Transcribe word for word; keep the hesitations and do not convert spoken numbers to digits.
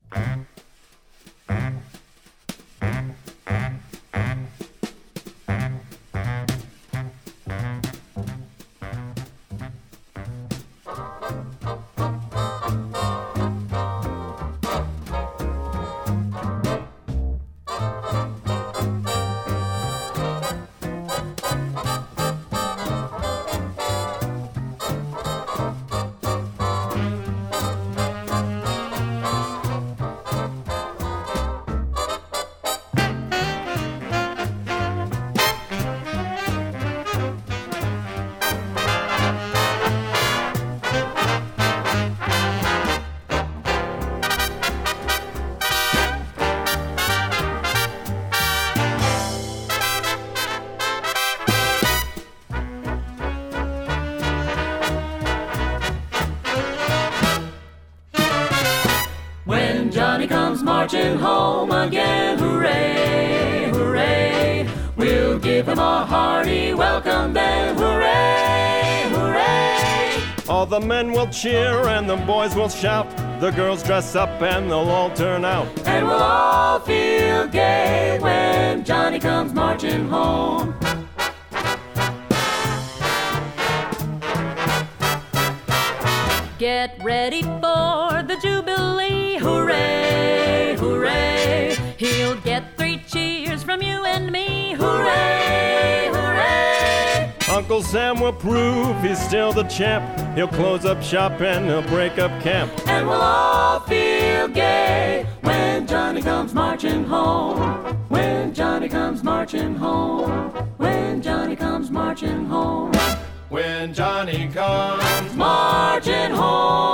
When Johnny comes marching home again, hooray, hooray, we'll give him a hearty welcome then, hooray, hooray. All the men will cheer and the boys will shout, the girls dress up and they'll all turn out, and we'll all feel gay when Johnny comes marching home. Get ready for the Jubilee, hooray, hooray. He'll get three cheers from you and me, hooray, hooray. Uncle Sam will prove he's still the champ. He'll close up shop and he'll break up camp, and we'll all feel gay when Johnny comes marching home. When Johnny comes marching home. When Johnny comes marching home. when Johnny comes marching home.